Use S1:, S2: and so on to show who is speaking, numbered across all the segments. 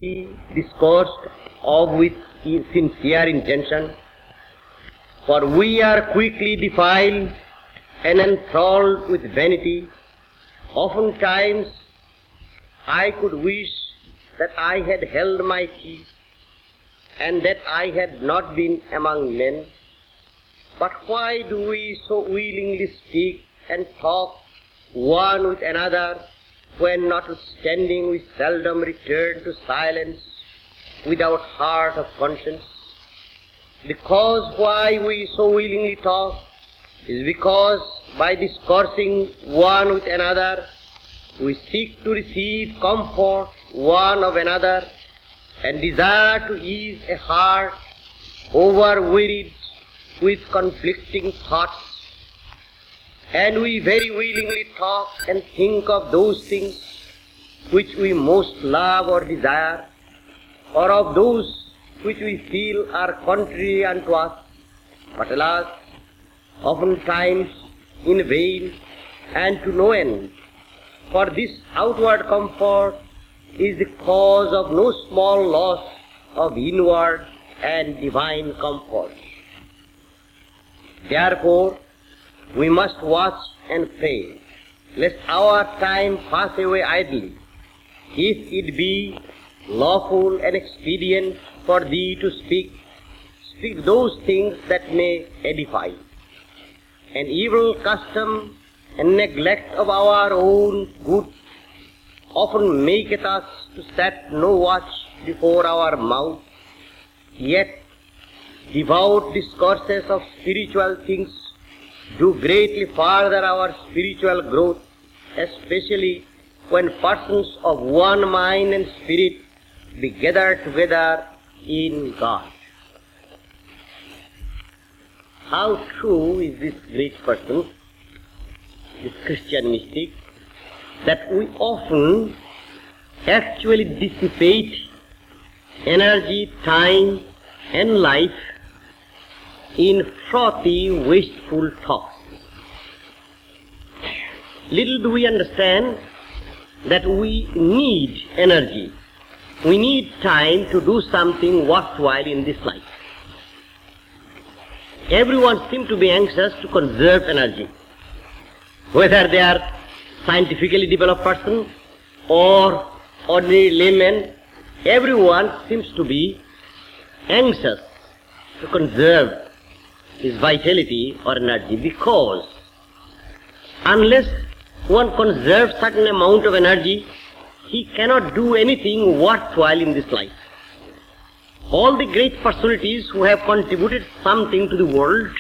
S1: discoursed of with sincere intention, for we are quickly defiled and enthralled with vanity. Oftentimes I could wish that I had held my peace and that I had not been among men. But why do we so willingly speak and talk one with another, when notwithstanding we seldom return to silence without heart of conscience? Because why we so willingly talk is because by discoursing one with another, we seek to receive comfort one of another and desire to ease a heart overwearied with conflicting thoughts. And we very willingly talk and think of those things which we most love or desire, or of those which we feel are contrary unto us. But alas, oftentimes in vain and to no end, for this outward comfort is the cause of no small loss of inward and divine comfort. Therefore, we must watch and pray, lest our time pass away idly, if it be lawful and expedient for thee to speak those things that may edify. An evil custom and neglect of our own good often maketh us to set no watch before our mouth, yet devout discourses of spiritual things do greatly further our spiritual growth, especially when persons of one mind and spirit be gathered together in God. How true is this great person, this Christian mystic, that we often actually dissipate energy, time and life in frothy, wasteful talks. Little do we understand that we need energy. We need time to do something worthwhile in this life. Everyone seems to be anxious to conserve energy. Whether they are scientifically developed person or ordinary laymen, everyone seems to be anxious to conserve his vitality or energy, because unless one conserves certain amount of energy, he cannot do anything worthwhile in this life. All the great personalities who have contributed something to the world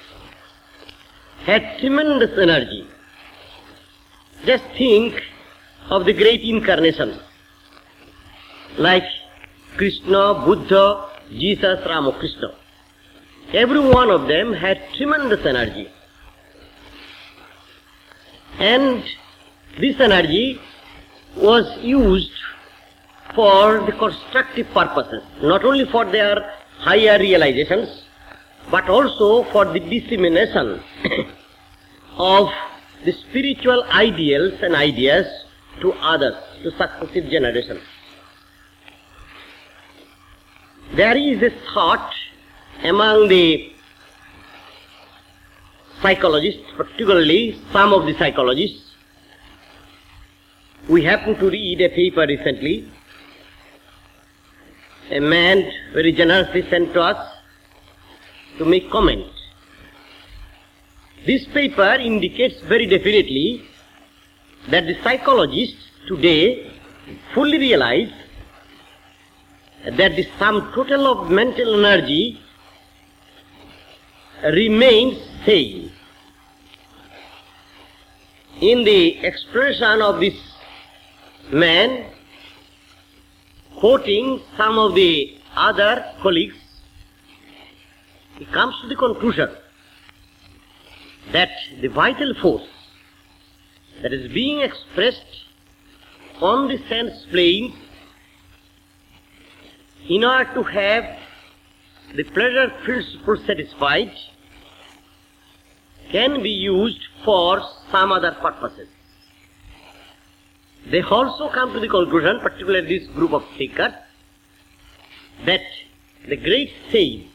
S1: had tremendous energy. Just think of the great incarnations like Krishna, Buddha, Jesus, Ramakrishna. Every one of them had tremendous energy. And this energy was used for the constructive purposes, not only for their higher realizations, but also for the dissemination of the spiritual ideals and ideas to others, to successive generations. There is a thought among the psychologists, particularly some of the psychologists. We happened to read a paper recently. A man very generously sent to us to make comment. This paper indicates very definitely that the psychologists today fully realize that the sum total of mental energy remains same. In the expression of this man, quoting some of the other colleagues, he comes to the conclusion that the vital force that is being expressed on the sense plane in order to have the pleasure principle satisfied can be used for some other purposes. They also come to the conclusion, particularly this group of thinkers, that the great sages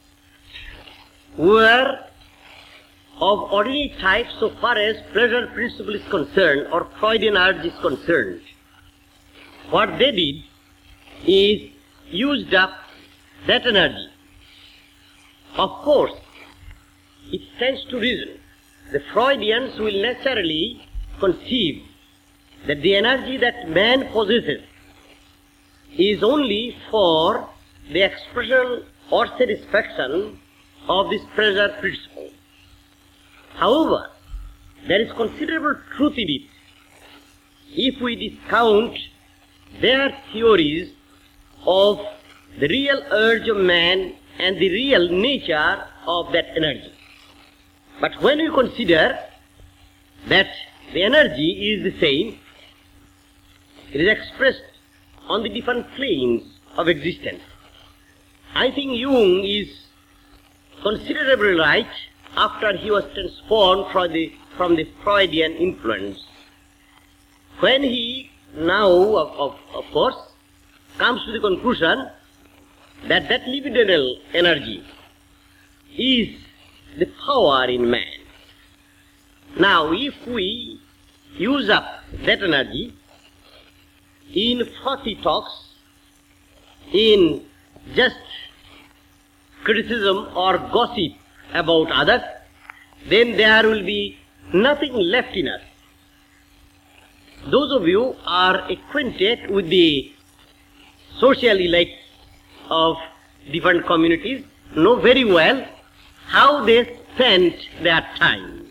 S1: were of ordinary type so far as pleasure principle is concerned or Freudian urge is concerned. What they did is used up that energy. Of course, it stands to reason. The Freudians will naturally conceive that the energy that man possesses is only for the expression or satisfaction of this pleasure principle. However, there is considerable truth in it if we discount their theories of the real urge of man and the real nature of that energy. But when you consider that the energy is the same, it is expressed on the different planes of existence. I think Jung is considerably right after he was transformed from the Freudian influence. When he now, of course, comes to the conclusion that that libidinal energy is the power in man. Now, if we use up that energy in frothy talks, in just criticism or gossip about others, then there will be nothing left in us. Those of you are acquainted with the social elites of different communities know very well how they spent their time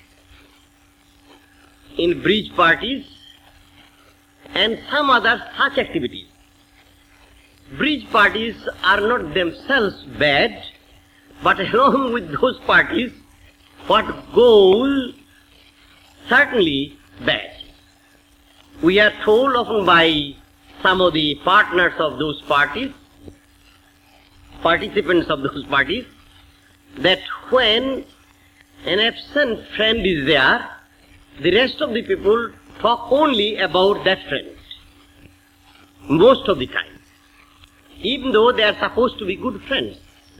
S1: in bridge parties and some other such activities. Bridge parties are not themselves bad, but along with those parties, what goes certainly bad. We are told often by some of the partners of those parties, participants of those parties, that when an absent friend is there, the rest of the people talk only about that friend, most of the time, even though they are supposed to be good friends.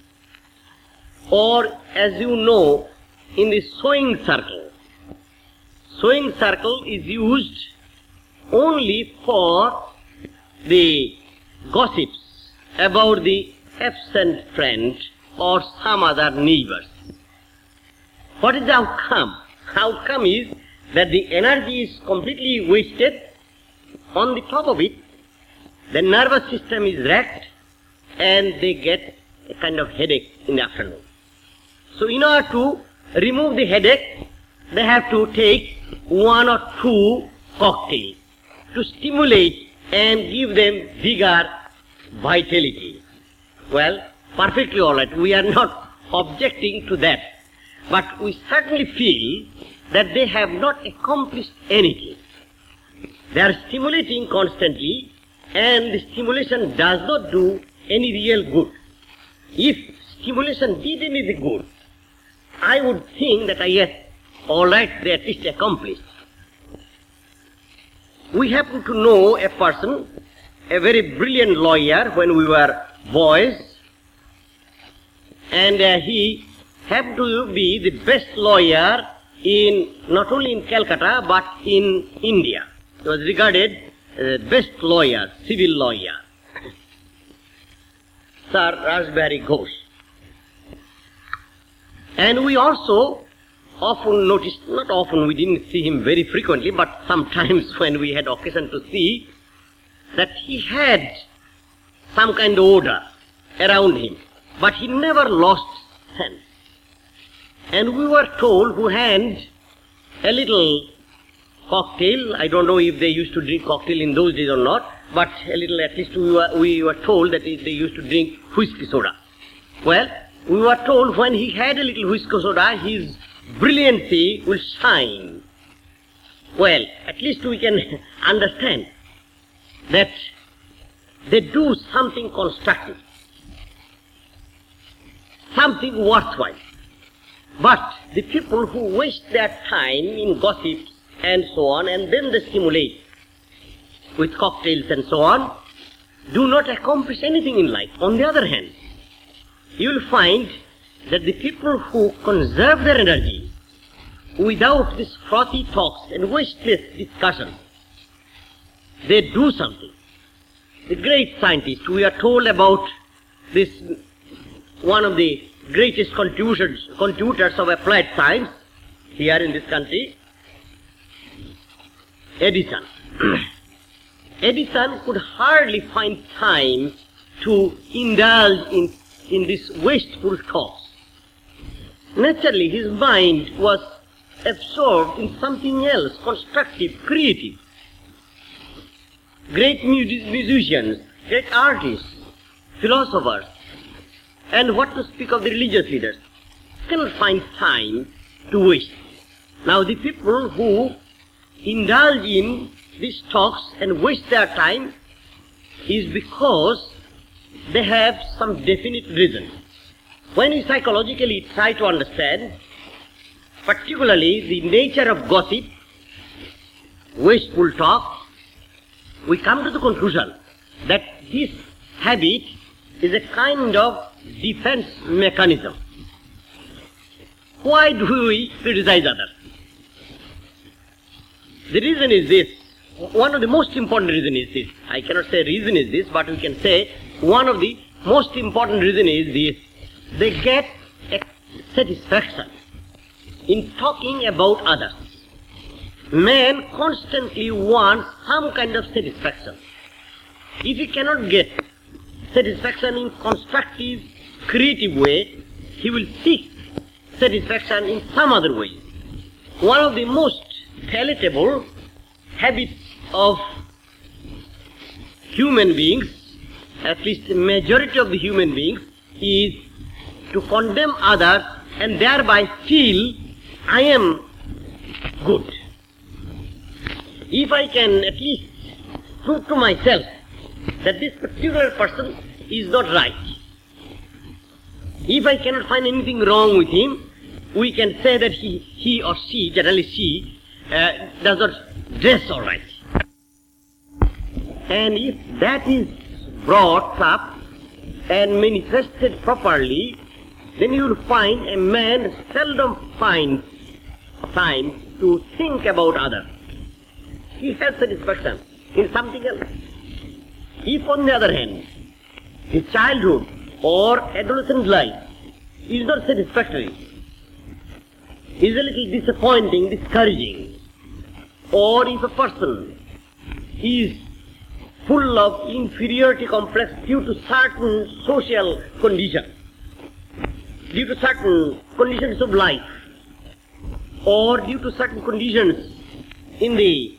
S1: Or, as you know, in the sewing circle is used only for the gossips about the absent friend or some other neighbors. What is the outcome? Outcome is that the energy is completely wasted. On the top of it, the nervous system is wrecked and they get a kind of headache in the afternoon. So in order to remove the headache, they have to take 1 or 2 cocktails to stimulate and give them vigor, vitality. Well, perfectly all right. We are not objecting to that. But we certainly feel that they have not accomplished anything. They are stimulating constantly, and the stimulation does not do any real good. If stimulation did anything good, I would think that yes, all right, they at least accomplished. We happen to know a person, a very brilliant lawyer when we were boys, and he happened to be the best lawyer in not only in Calcutta but in India. He was regarded as the best lawyer, civil lawyer, Sir Raspberry Ghosh. And we also often noticed, not often, we didn't see him very frequently, but sometimes when we had occasion to see, that he had some kind of odor around him, but he never lost sense. And we were told who had a little cocktail, I don't know if they used to drink cocktail in those days or not, but a little, at least we were told that they used to drink whiskey soda. Well, we were told when he had a little whiskey soda, his brilliancy will shine. Well, at least we can understand that they do something constructive, something worthwhile. But the people who waste their time in gossips and so on, and then they stimulate with cocktails and so on, do not accomplish anything in life. On the other hand, you will find that the people who conserve their energy without these frothy talks and wasteless discussion, they do something. The great scientist, we are told about this, one of the greatest contributors of applied science here in this country, Edison. Edison could hardly find time to indulge in these wasteful talks. Naturally, his mind was absorbed in something else, constructive, creative. Great musicians, great artists, philosophers, and what to speak of the religious leaders, cannot find time to waste. Now the people who indulge in these talks and waste their time is because they have some definite reason. When we psychologically try to understand, particularly the nature of gossip, wasteful talk, we come to the conclusion that this habit is a kind of defense mechanism. Why do we criticize others? The reason is this. One of the most important reasons is this. I cannot say reason is this, but we can say one of the most important reasons is this. They get a satisfaction in talking about others. Man constantly wants some kind of satisfaction. If he cannot get satisfaction in constructive, creative way, he will seek satisfaction in some other way. One of the most palatable habits of human beings, at least the majority of the human beings, is to condemn others and thereby feel I am good. If I can at least prove to myself that this particular person is not right, if I cannot find anything wrong with him, we can say that he or she, generally she, does not dress all right. And if that is brought up and manifested properly, then you will find a man seldom finds time to think about others. He has satisfaction in something else. If on the other hand, his childhood or adolescent life is not satisfactory, is a little disappointing, discouraging, or if a person is full of inferiority complex due to certain social conditions, due to certain conditions of life, or due to certain conditions in the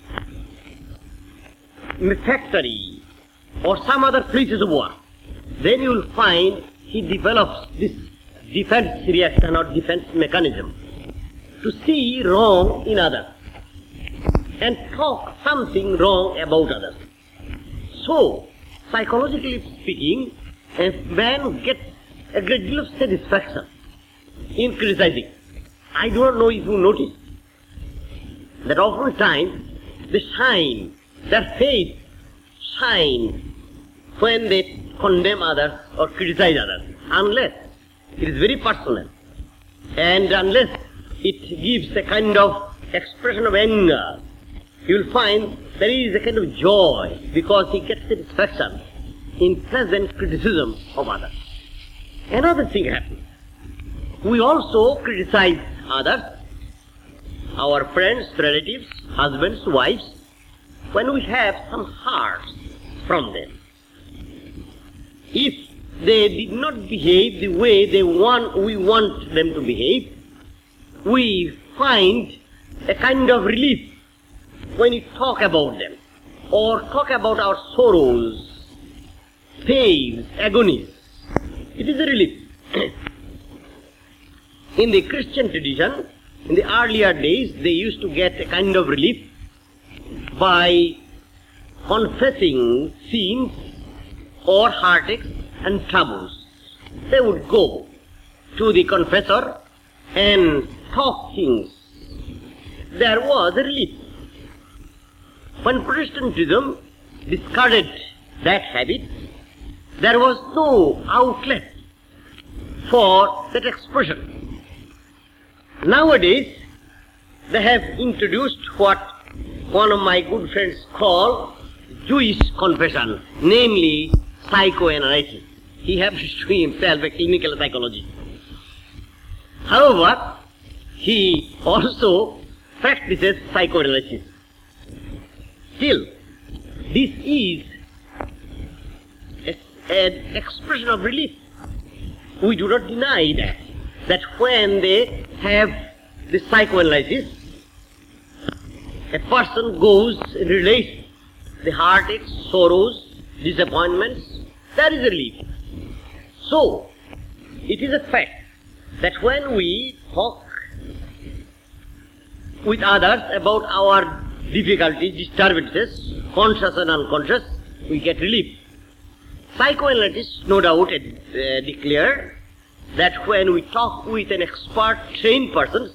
S1: factory or some other places of work, then you will find he develops this defense reaction or defense mechanism to see wrong in others and talk something wrong about others. So, psychologically speaking, a man gets a great deal of satisfaction in criticizing. I do not know if you noticed that oftentimes they shine, their face shine when they condemn others or criticize others, unless it is very personal and unless it gives a kind of expression of anger. You will find there is a kind of joy because he gets satisfaction in pleasant criticism of others. Another thing happens. We also criticize others, our friends, relatives, husbands, wives, when we have some hearts from them. If they did not behave the way we want them to behave, we find a kind of relief when we talk about them or talk about our sorrows, pains, agonies. It is a relief. In the Christian tradition, in the earlier days, they used to get a kind of relief by confessing sins or heartaches and troubles. They would go to the confessor and talk things. There was a relief. When Protestantism discarded that habit, there was no outlet for that expression. Nowadays, they have introduced what one of my good friends call Jewish confession, namely psychoanalysis. He happens to be himself a clinical psychologist. However, he also practices psychoanalysis. Still, this is an expression of relief. We do not deny that when they have the psychoanalysis, a person goes and relates the heartaches, sorrows, disappointments, there is a relief. So, it is a fact that when we talk with others about our difficulties, disturbances, conscious and unconscious, we get relief. Psychoanalysts no doubt declare that when we talk with an expert, trained person,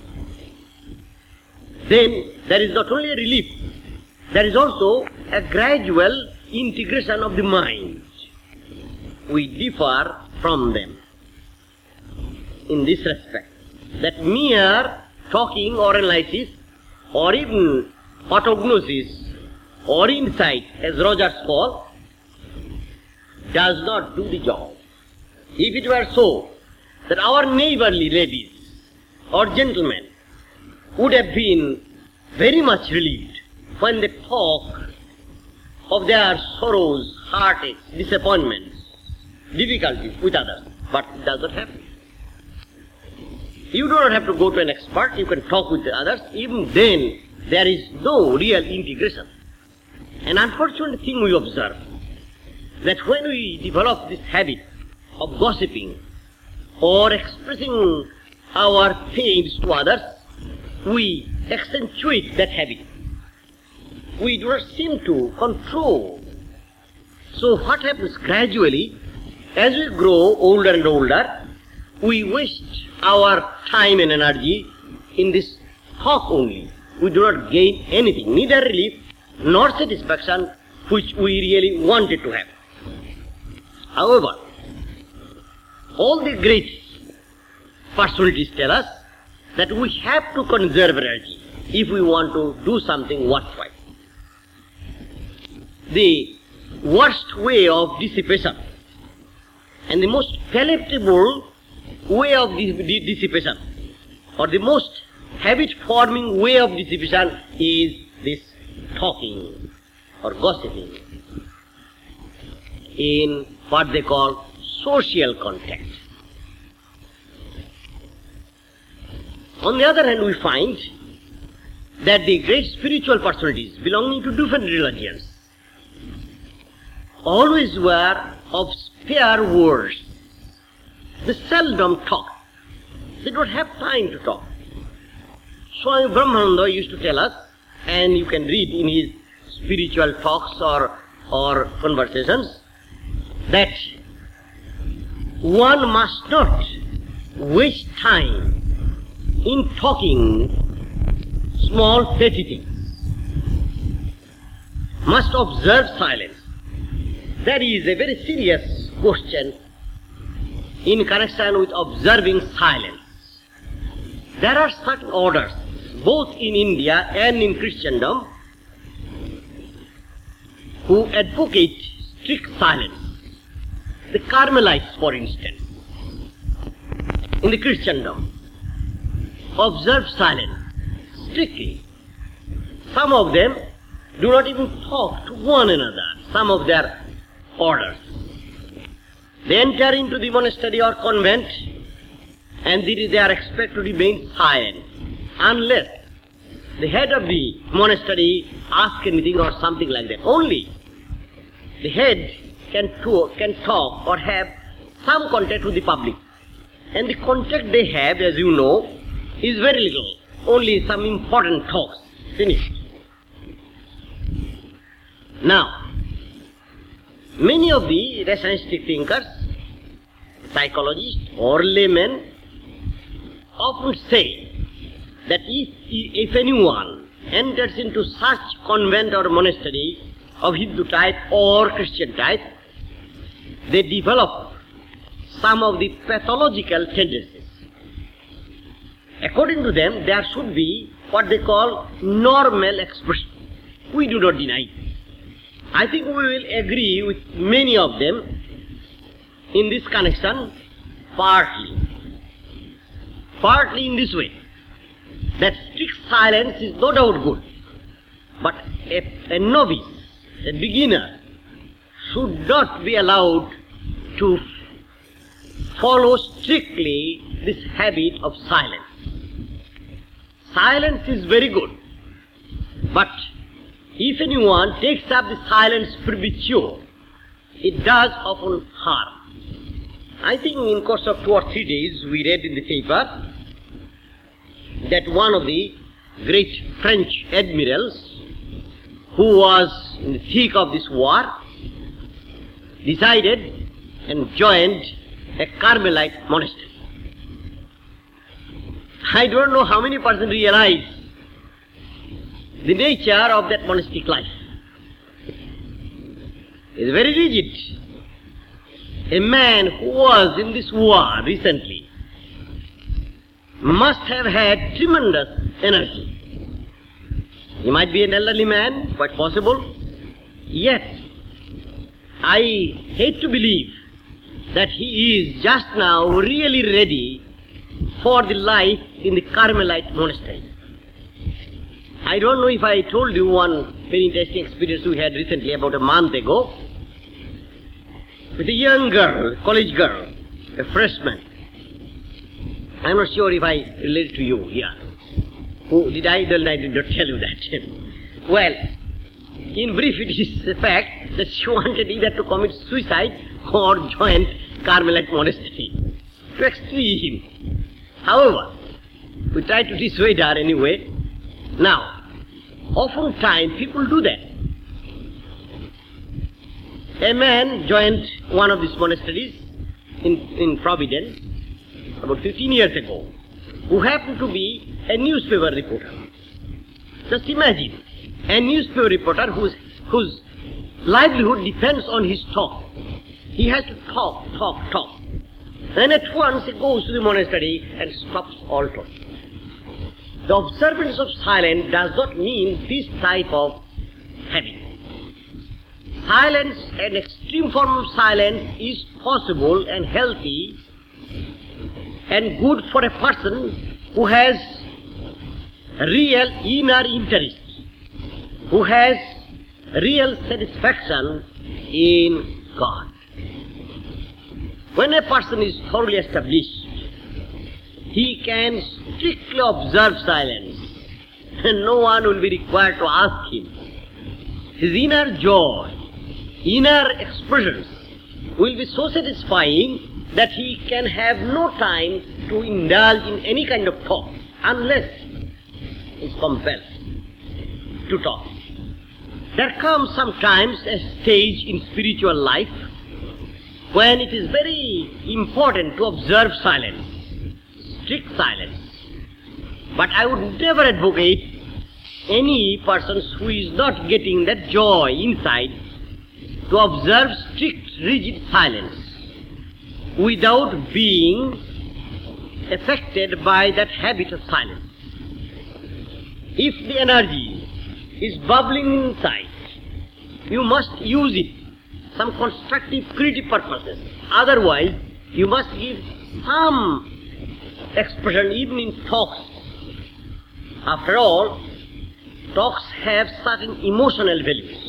S1: then there is not only a relief, there is also a gradual integration of the mind. We differ from them in this respect, that mere talking or analysis or even autognosis or insight, as Rogers calls, does not do the job. If it were so that our neighborly ladies or gentlemen would have been very much relieved when they talk of their sorrows, heartaches, disappointments, difficulties with others, but it does not happen. You do not have to go to an expert, you can talk with the others, even then there is no real integration. An unfortunate thing we observe, that when we develop this habit of gossiping or expressing our pains to others, we accentuate that habit. We do not seem to control. So what happens gradually, as we grow older and older, we waste our time and energy in this talk only. We do not gain anything, neither relief nor satisfaction which we really wanted to have. However, all the great personalities tell us that we have to conserve energy if we want to do something worthwhile. The worst way of dissipation and the most palatable way of dissipation, or the most habit-forming way of dissipation, is this talking or gossiping in what they call social contact. On the other hand, we find that the great spiritual personalities belonging to different religions always were of spare words. They seldom talk. They don't have time to talk. Swami Brahmananda used to tell us, and you can read in his spiritual talks or conversations, that one must not waste time in talking small petty things. Must observe silence. That is a very serious question in connection with observing silence. There are certain orders, both in India and in Christendom, who advocate strict silence. The Carmelites, for instance, in the Christendom, observe silence strictly. Some of them do not even talk to one another, some of their orders. They enter into the monastery or convent and they are expected to remain silent unless the head of the monastery asks anything or something like that. Only the head can talk or have some contact with the public. And the contact they have, as you know, is very little. Only some important talks. Finished. Now, many of the rationalistic thinkers, psychologists or laymen, often say that if anyone enters into such convent or monastery of Hindu type or Christian type, they develop some of the pathological tendencies. According to them, there should be what they call normal expression. We do not deny it. I think we will agree with many of them in this connection, partly in this way, that strict silence is no doubt good, but a novice, a beginner, should not be allowed to follow strictly this habit of silence. Silence is very good, but if anyone takes up the silence premature, it does often harm. I think in course of 2 or 3 days we read in the paper that one of the great French admirals who was in the thick of this war decided and joined a Carmelite monastery. I don't know how many persons realize the nature of that monastic life. It's very rigid. A man who was in this war recently must have had tremendous energy. He might be an elderly man, quite possible, yet I hate to believe that he is just now really ready for the life in the Carmelite monastery. I don't know if I told you one very interesting experience we had recently, about a month ago, with a young girl, college girl, a freshman. I'm not sure if I related to you here. Who did I? I did not tell you that. Well, in brief, it is the fact that she wanted either to commit suicide or join Carmelite monastery. To extreme. However, we try to dissuade her anyway. Now, oftentimes people do that. A man joined one of these monasteries in Providence about 15 years ago, who happened to be a newspaper reporter. Just imagine, a newspaper reporter whose livelihood depends on his talk. He has to talk. Then at once he goes to the monastery and stops all talk. The observance of silence does not mean this type of habit. Silence, an extreme form of silence, is possible and healthy and good for a person who has real inner interest, who has real satisfaction in God. When a person is thoroughly established, he can strictly observe silence, and no one will be required to ask him. His inner joy, inner expressions will be so satisfying that he can have no time to indulge in any kind of talk unless he is compelled to talk. There comes sometimes a stage in spiritual life when it is very important to observe silence, strict silence. But I would never advocate any person who is not getting that joy inside to observe strict, rigid silence without being affected by that habit of silence. If the energy is bubbling inside, you must use it, some constructive, creative purposes. Otherwise, you must give some expression even in talks. After all, talks have certain emotional values.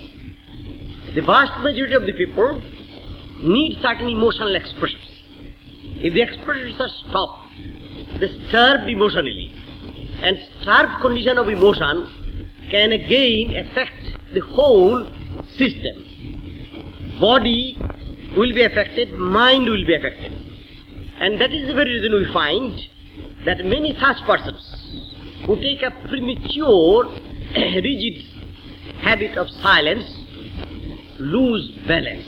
S1: The vast majority of the people need certain emotional expressions. If the expressions are stopped, disturbed emotionally, and starved condition of emotion can again affect the whole system. Body will be affected, mind will be affected. And that is the very reason we find that many such persons who take a premature, rigid habit of silence lose balance.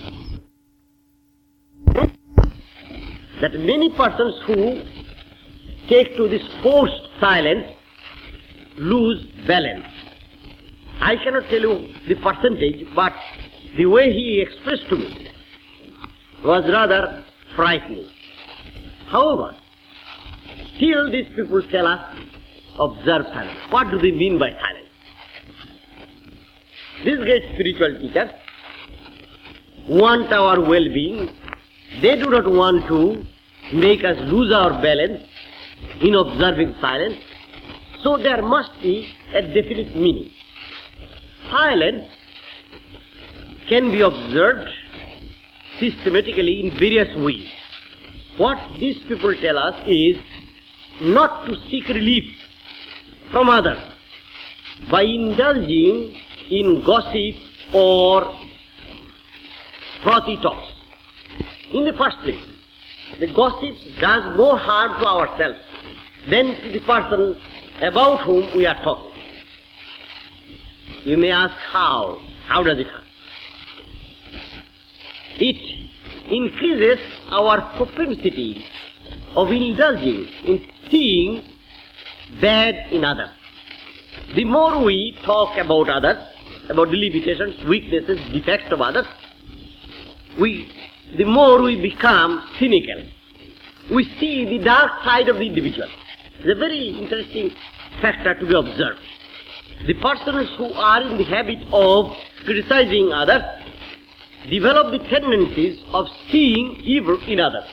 S1: That many persons who take to this forced silence lose balance. I cannot tell you the percentage, but the way he expressed to me was rather frightening. However, still these people tell us, observe silence. What do they mean by silence? These great spiritual teachers want our well-being. They do not want to make us lose our balance in observing silence. So there must be a definite meaning. Silence can be observed systematically in various ways. What these people tell us is not to seek relief from others by indulging in gossip or frothy talks. In the first place, the gossip does more harm to ourselves than to the person about whom we are talking. You may ask how? How does it harm? It increases our propensity of indulging in seeing bad in others. The more we talk about others, about the limitations, weaknesses, defects of others, the more we become cynical. We see the dark side of the individual. It's a very interesting factor to be observed. The persons who are in the habit of criticizing others develop the tendencies of seeing evil in others.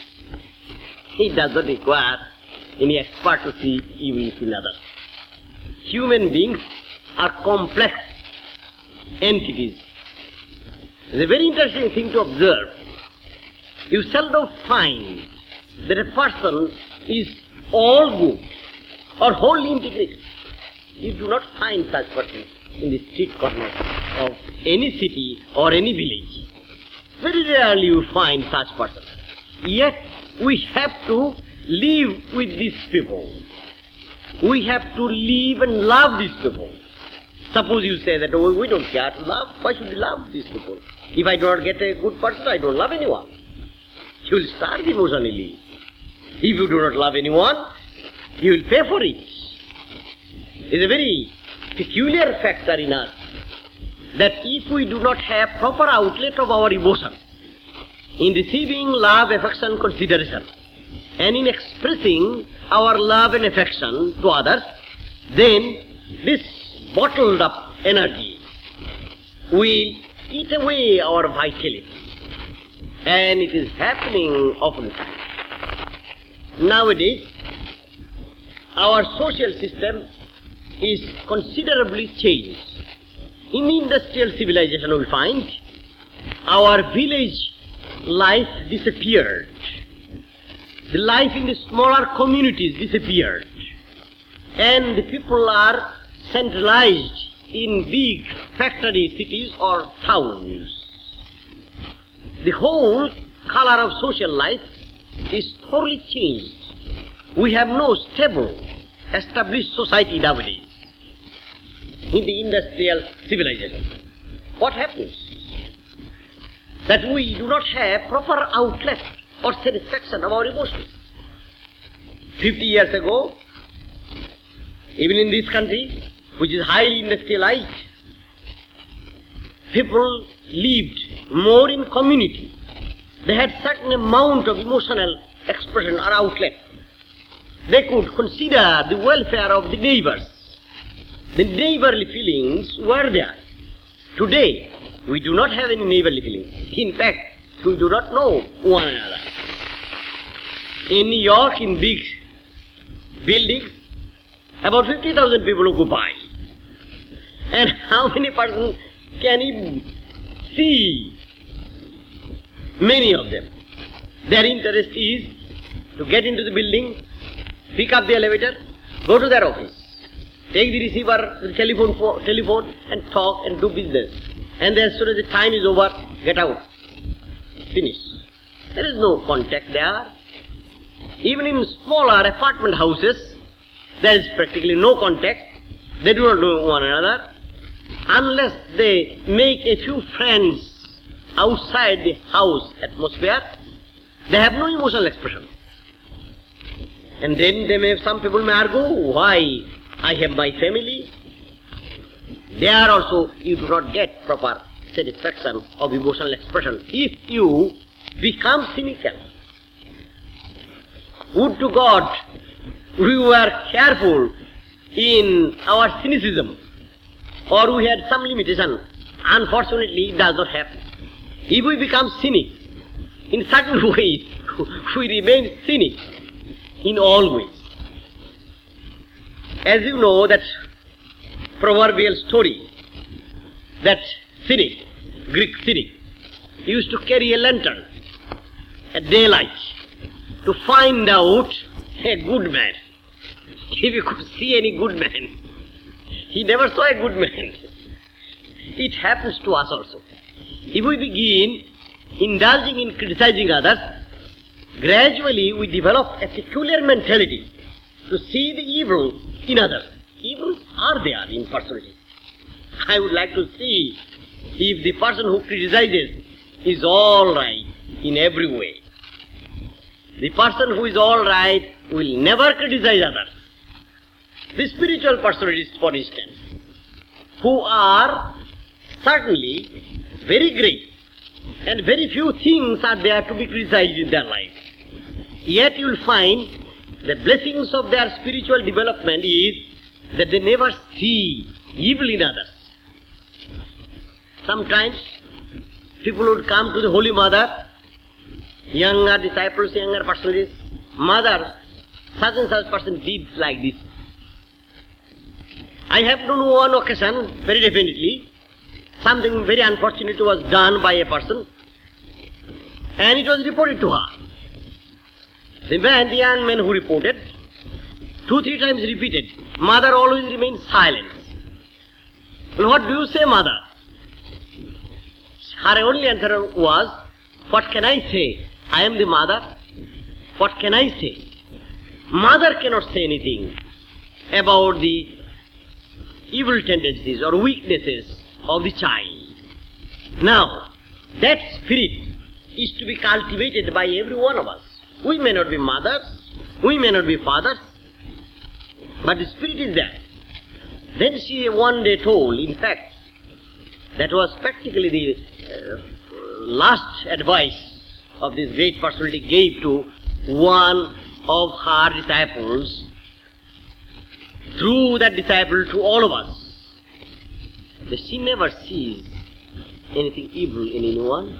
S1: It does not require any expert to see evil in others. Human beings are complex entities. It's a very interesting thing to observe. You seldom find that a person is all good or wholly integrated. You do not find such persons in the street corners of any city or any village. Very rarely you find such persons. Yet we have to live with these people. We have to live and love these people. Suppose you say that, oh, we don't care to love. Why should we love these people? If I do not get a good person, I don't love anyone. You will starve emotionally. If you do not love anyone, you will pay for it. It's a very peculiar factor in us that if we do not have proper outlet of our emotion in receiving love, affection, consideration, and in expressing our love and affection to others, then this bottled up energy will eat away our vitality. And it is happening oftentimes. Nowadays, our social system is considerably changed. In industrial civilization, we find our village life disappeared. The life in the smaller communities disappeared. And the people are centralized in big factory cities or towns. The whole color of social life is totally changed. We have no stable, established society nowadays in the industrial civilization. What happens? That we do not have proper outlet or satisfaction of our emotions. 50 years ago, even in this country, which is highly industrialized, people lived more in community. They had certain amount of emotional expression or outlet. They could consider the welfare of the neighbors. The neighborly feelings were there. Today, we do not have any neighborly feelings. In fact, we do not know one another. In New York, in big buildings, about 50,000 people occupy. And how many persons can you see? Many of them. Their interest is to get into the building, pick up the elevator, go to their office, take the receiver, the telephone and talk and do business. And as soon as the time is over, get out. Finish. There is no contact there. Even in smaller apartment houses, there is practically no contact. They do not know one another. Unless they make a few friends outside the house atmosphere, they have no emotional expression. And then some people may argue, why? I have my family. there also you do not get proper satisfaction of emotional expression. If you become cynical, would to God we were careful in our cynicism, or we had some limitation. Unfortunately, it does not happen. If we become cynic, in certain ways, we remain cynic in all ways. As you know, that proverbial story, that cynic, Greek cynic, used to carry a lantern at daylight to find out a good man. If you could see any good man, he never saw a good man. It happens to us also. If we begin indulging in criticizing others, gradually we develop a peculiar mentality to see the evil in others. Evils are there in personality. I would like to see if the person who criticizes is all right in every way. The person who is all right will never criticize others. The spiritual personalities, for instance, who are certainly very great, and very few things are there to be criticized in their life. Yet you will find the blessings of their spiritual development is that they never see evil in others. Sometimes people would come to the Holy Mother, younger disciples, younger personalities, Mother, such and such person did like this. I have known one occasion, very definitely, something very unfortunate was done by a person, and it was reported to her. The young man who reported, 2-3 times repeated, Mother always remained silent. Well, what do you say, Mother? Her only answer was, what can I say? I am the mother. What can I say? Mother cannot say anything about the evil tendencies or weaknesses of the child. Now, that spirit is to be cultivated by every one of us. We may not be mothers, we may not be fathers, but the spirit is there. Then she one day told, in fact, that was practically the last advice of this great personality gave to one of her disciples, through that disciple to all of us. That she never sees anything evil in anyone.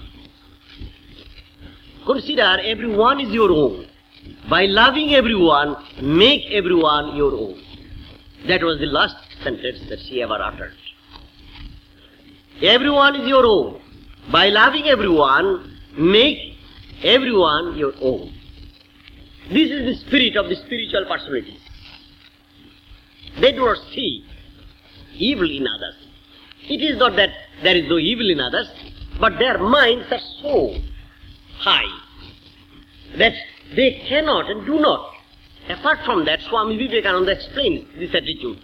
S1: Consider everyone is your own. By loving everyone, make everyone your own. That was the last sentence that she ever uttered. Everyone is your own. By loving everyone, make everyone your own. This is the spirit of the spiritual personalities. They do not see evil in others. It is not that there is no evil in others, but their minds are so high that they cannot and do not. Apart from that, Swami Vivekananda explains this attitude.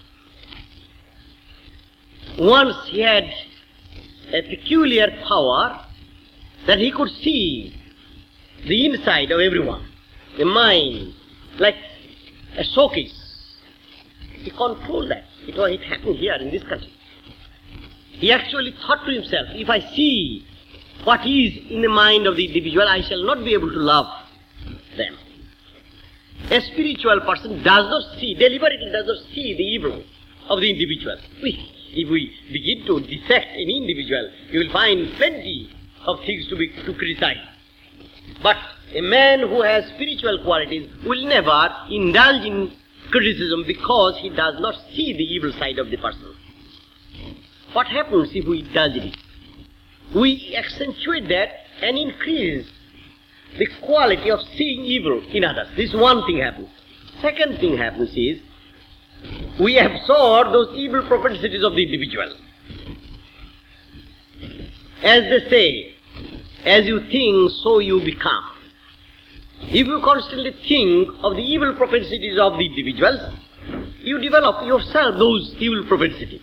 S1: Once he had a peculiar power that he could see the inside of everyone, the mind, like a showcase. He controlled that. It happened here in this country. He actually thought to himself, if I see what is in the mind of the individual, I shall not be able to love them. A spiritual person does not see, deliberately does not see the evil of the individual. If we begin to dissect any individual, you will find plenty of things to criticize. But a man who has spiritual qualities will never indulge in criticism because he does not see the evil side of the person. What happens if we indulge in it? We accentuate that and increase the quality of seeing evil in others. This one thing happens. Second thing happens is, we absorb those evil propensities of the individual. As they say, as you think, so you become. If you constantly think of the evil propensities of the individuals, you develop yourself those evil propensities.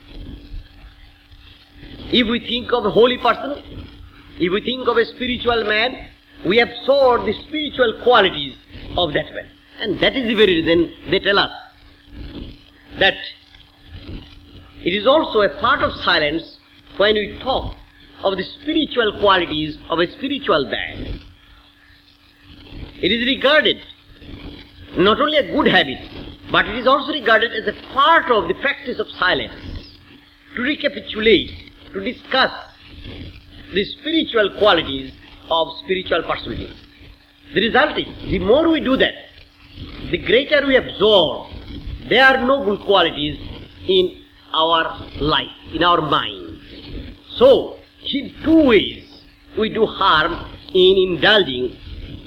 S1: If we think of a holy person, if we think of a spiritual man, we absorb the spiritual qualities of that man. And that is the very reason they tell us that It is also a part of silence when we talk of the spiritual qualities of a spiritual man. It is regarded not only a good habit, but it is also regarded as a part of the practice of silence. To recapitulate, to discuss the spiritual qualities of spiritual personalities. The result is, the more we do that, the greater we absorb their noble qualities in our life, in our mind. So, in two ways we do harm in indulging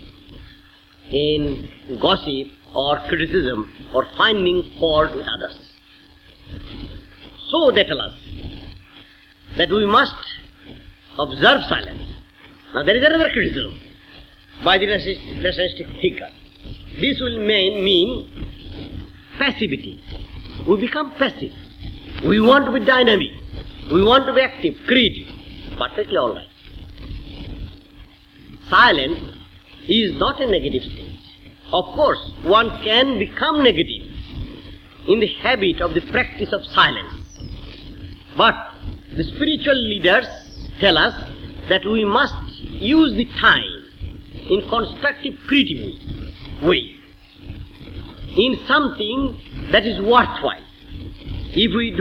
S1: in gossip or criticism or finding fault with others. So they tell us that we must observe silence. Now there is another criticism by the rationalistic thinker. This will mean passivity. We become passive. We want to be dynamic. We want to be active, creative. Perfectly all right. Silence is not a negative state. Of course, one can become negative in the habit of the practice of silence. But the spiritual leaders tell us that we must use the time in constructive, creative way, in something that is worthwhile. If we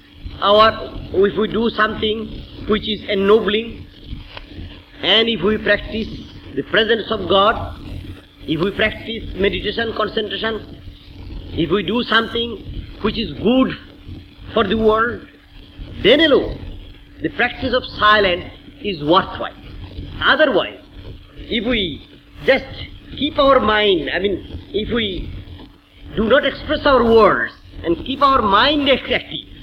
S1: do something which is ennobling, and if we practice the presence of God, if we practice meditation, concentration, if we do something which is good for the world, then alone the practice of silence is worthwhile. Otherwise, if we just keep our mind, if we do not express our words and keep our mind active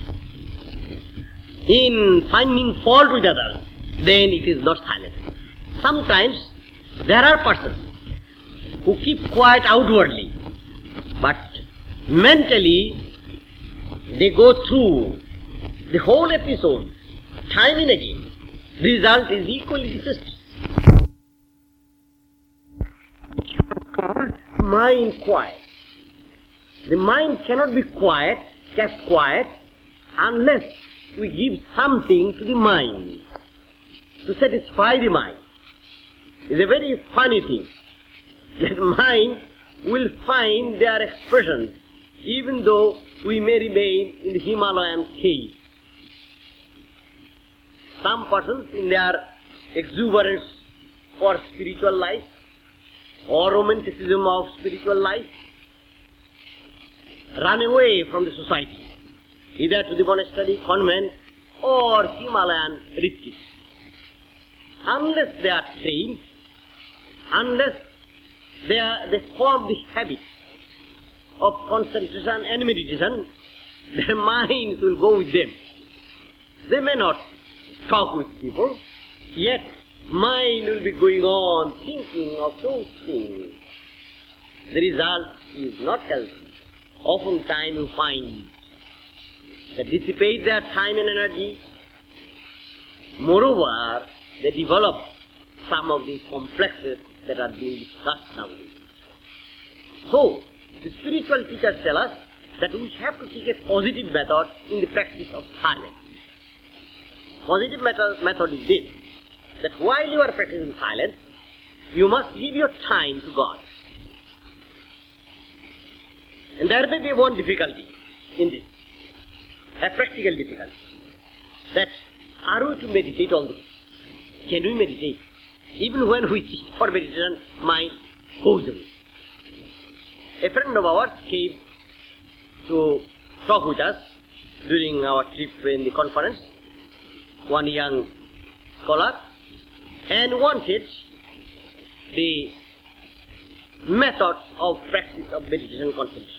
S1: in finding fault with others, then it is not silence. Sometimes there are persons who keep quiet outwardly, but mentally they go through the whole episode time and again. The result is equally disastrous. Mind quiet. The mind cannot be kept quiet, unless we give something to the mind to satisfy the mind. It's a very funny thing that mind will find their expression even though we may remain in the Himalayan cave. Some persons, in their exuberance for spiritual life or romanticism of spiritual life, run away from the society, either to the monastery, convent, or Himalayan retreat. Unless they are trained, unless they form the habit of concentration and meditation, their minds will go with them. They may not talk with people, yet mind will be going on thinking of those things. The result is not healthy. Oftentimes you find they dissipate their time and energy. Moreover, they develop some of the complexes that are being discussed nowadays. So, the spiritual teachers tell us that we have to take a positive method in the practice of silence. Positive method is this, that while you are practicing silence, you must give your time to God. And there may be one difficulty in this, a practical difficulty, that are we to meditate all this? Can we meditate? Even when we sit for meditation, mind goes away. A friend of ours came to talk with us during our trip in the conference, one young scholar, and wanted the method of practice of meditation concentration.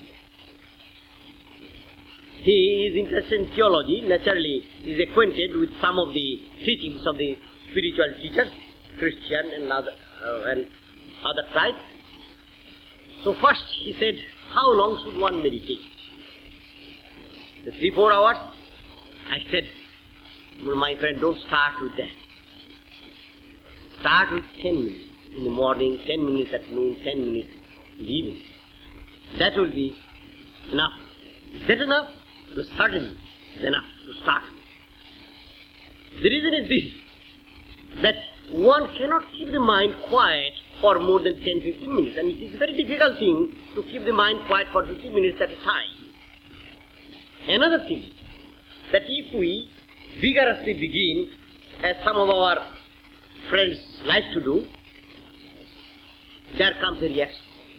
S1: He is interested in theology, naturally is acquainted with some of the teachings of the spiritual teachers, Christian and other tribes. So first he said, how long should one meditate? The 3-4 hours? I said, well, my friend, don't start with that. Start with 10 minutes in the morning, 10 minutes at noon, 10 minutes in the evening. That will be enough. Is that enough? No, certainly. is enough to start. The reason is this, that one cannot keep the mind quiet for more than 10-15 minutes, and it is a very difficult thing to keep the mind quiet for 15 minutes at a time. Another thing, that if we vigorously begin, as some of our friends like to do, there comes a reaction.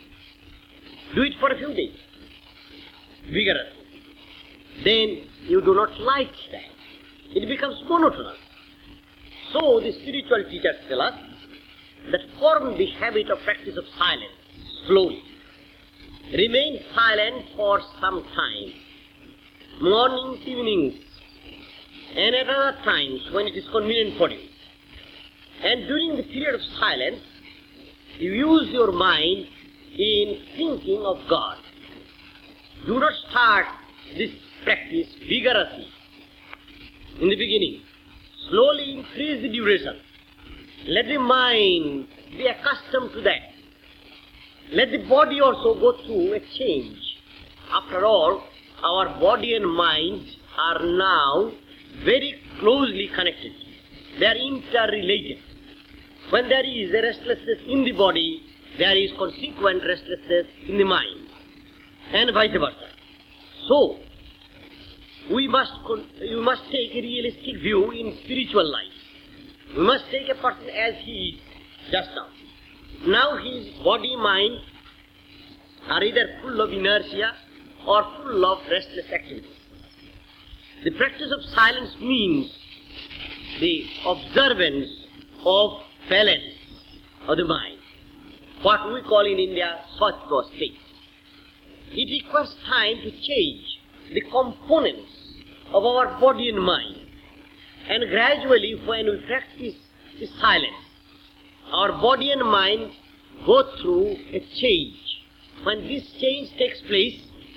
S1: Do it for a few days, vigorously. Then you do not like that. It becomes monotonous. So the spiritual teachers tell us that form the habit of practice of silence slowly. Remain silent for some time, mornings, evenings, and at other times when it is convenient for you. And during the period of silence, you use your mind in thinking of God. Do not start this practice vigorously in the beginning. Slowly increase the duration. Let the mind be accustomed to that. Let the body also go through a change. After all, our body and mind are now very closely connected. They are interrelated. When there is a restlessness in the body, there is consequent restlessness in the mind, and vice versa. So, you must take a realistic view in spiritual life. We must take a person as he is just now. Now his body, mind are either full of inertia or full of restless activity. The practice of silence means the observance of balance of the mind, what we call in India Sattva state. It requires time to change the components of our body and mind, and gradually when we practice the silence, our body and mind go through a change. When this change takes place,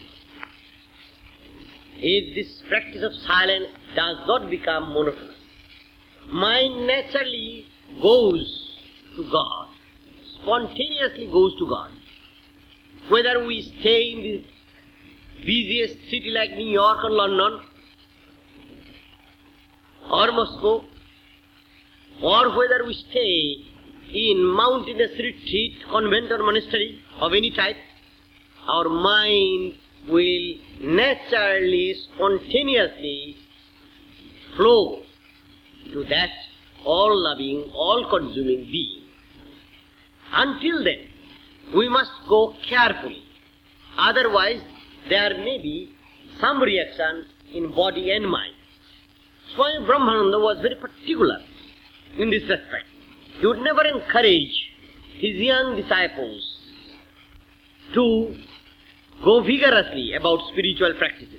S1: if this practice of silence does not become monotonous, mind naturally goes to God, spontaneously goes to God. Whether we stay in the busiest city like New York or London or Moscow, or whether we stay in mountainous retreat, convent or monastery of any type, our mind will naturally, spontaneously flow to that all-loving, all-consuming being. Until then, we must go carefully. Otherwise, there may be some reaction in body and mind. Swami Brahmananda was very particular in this respect. He would never encourage his young disciples to go vigorously about spiritual practices.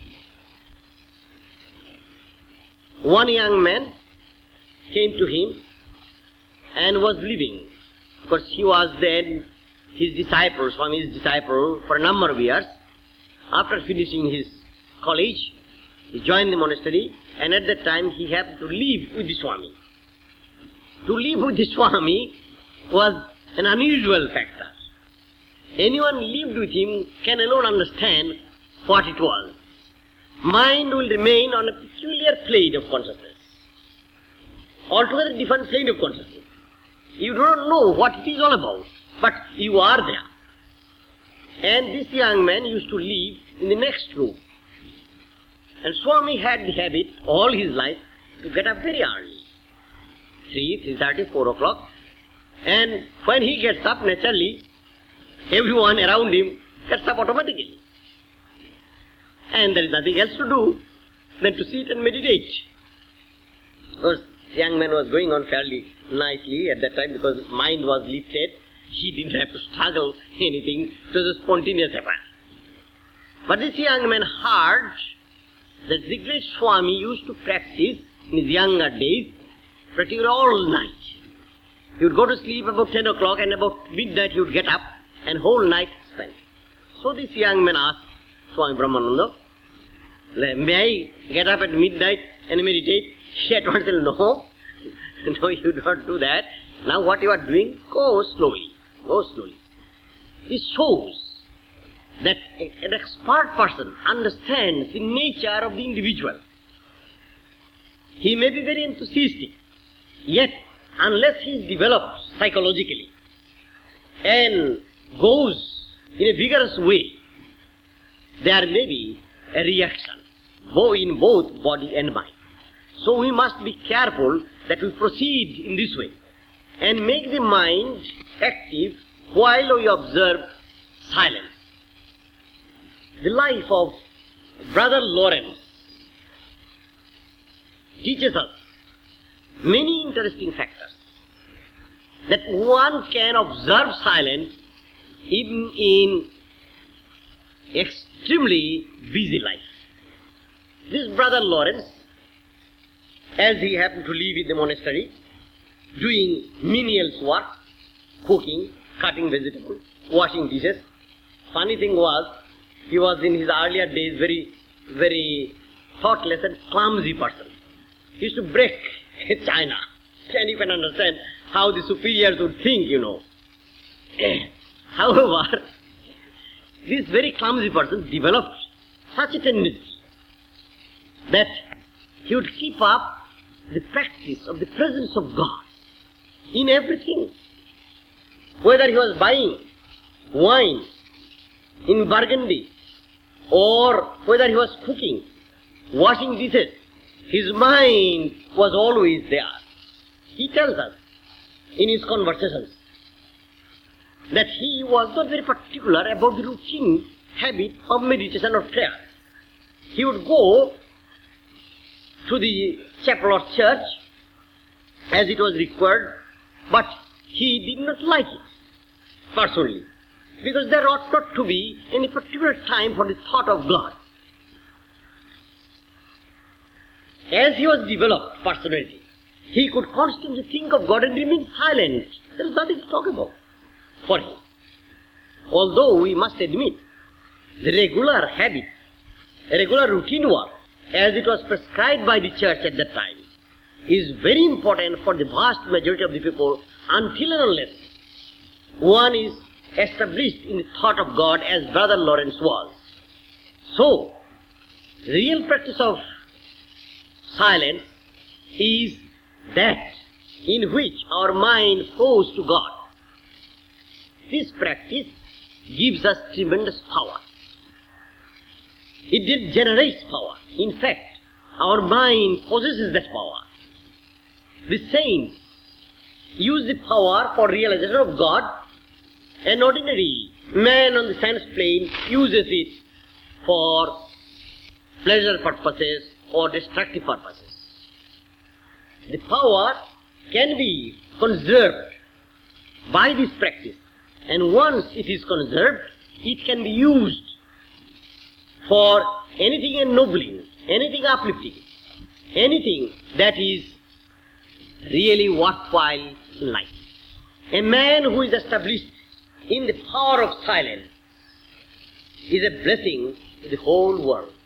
S1: One young man came to him and was living. Of course, he was then his disciple, Swami's disciple, for a number of years. After finishing his college, he joined the monastery, and at that time he had to live with the Swami. To live with the Swami was an unusual factor. Anyone lived with him can alone understand what it was. Mind will remain on a peculiar plane of consciousness, altogether different plane of consciousness. You do not know what it is all about, but you are there. And this young man used to live in the next room. And Swami had the habit all his life to get up very early, 3:30, 4 o'clock. And when he gets up, naturally, everyone around him gets up automatically. And there is nothing else to do than to sit and meditate. Of course, the young man was going on fairly nicely at that time because his mind was lifted. He didn't have to struggle anything. It was a spontaneous affair. But this young man heard that the great Swami used to practice in his younger days, practically all night. He would go to sleep about 10 o'clock and about midnight he would get up and whole night spent. So this young man asked Swami Brahmananda, may I get up at midnight and meditate? He at once said, no, no, you don't do that. Now what you are doing, go slowly, go slowly. This shows that an expert person understands the nature of the individual. He may be very enthusiastic, yet unless he is developed psychologically and goes in a vigorous way, there may be a reaction in both body and mind. So we must be careful that we proceed in this way and make the mind active while we observe silence. The life of Brother Lawrence teaches us many interesting factors, that one can observe silence even in extremely busy life. This Brother Lawrence, as he happened to live in the monastery, doing menial work, cooking, cutting vegetables, washing dishes. Funny thing was, he was in his earlier days very thoughtless and clumsy person. He used to break china, and you can understand how the superiors would think, However, this very clumsy person developed such a tendency that he would keep up the practice of the presence of God in everything. Whether he was buying wine in Burgundy, or whether he was cooking, washing dishes, his mind was always there. He tells us in his conversations that he was not very particular about the routine habit of meditation or prayer. He would go to the chapel or church as it was required, but he did not like it personally, because there ought not to be any particular time for the thought of God. As he was developed personality, he could constantly think of God and remain silent. There is nothing to talk about for him. Although we must admit, the regular habit, regular routine work, as it was prescribed by the church at that time, is very important for the vast majority of the people, until and unless one is established in the thought of God as Brother Lawrence was. So, the real practice of silence is that in which our mind flows to God. This practice gives us tremendous power. It generates power. In fact, our mind possesses that power. The saints use the power for realization of God. An ordinary man on the sense plane uses it for pleasure purposes or destructive purposes. The power can be conserved by this practice, and once it is conserved, it can be used for anything ennobling, anything uplifting, anything that is really worthwhile in life. A man who is established in the power of silence is a blessing to the whole world.